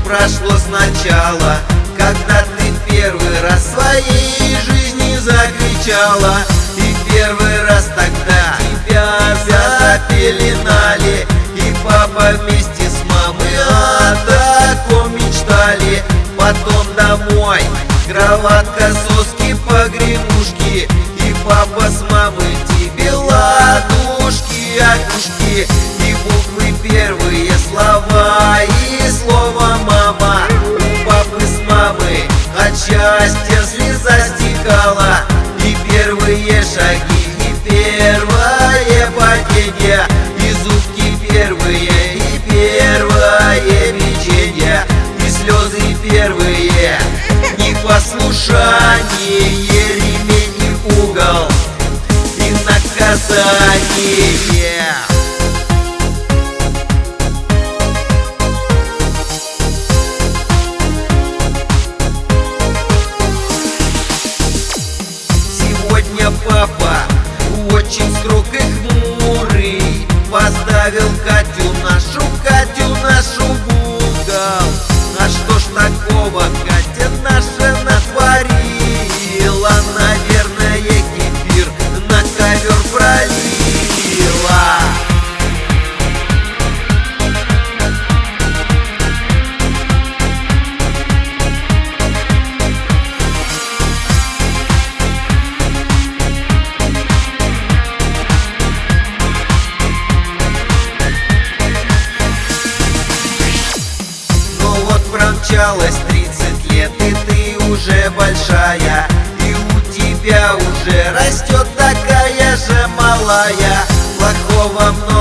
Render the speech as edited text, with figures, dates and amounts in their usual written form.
прошло сначала, когда ты первый раз в своей жизни закричала. И первый раз тогда тебя запеленали, и папа вместе с мамой о таком мечтали. Потом домой, кроватка, соски, погремушки, и папа с мамой тебе ладушки, окушки, и буквы первые слова, и слово мама. У папы с мамой от счастья слеза стекала, и первые шаги, и первое падение, и зубки первые, и первое печенье, и слезы первые, непослушание, ремень и угол, и наказание. Сегодня папа очень строг и хмурый, поставил Катю нашу в угол. А что ж такого Катя наша натворила? Наверное, кефир на ковер пролила. Промчалось 30 лет, и ты уже большая, и у тебя уже растет такая же малая. Плохого много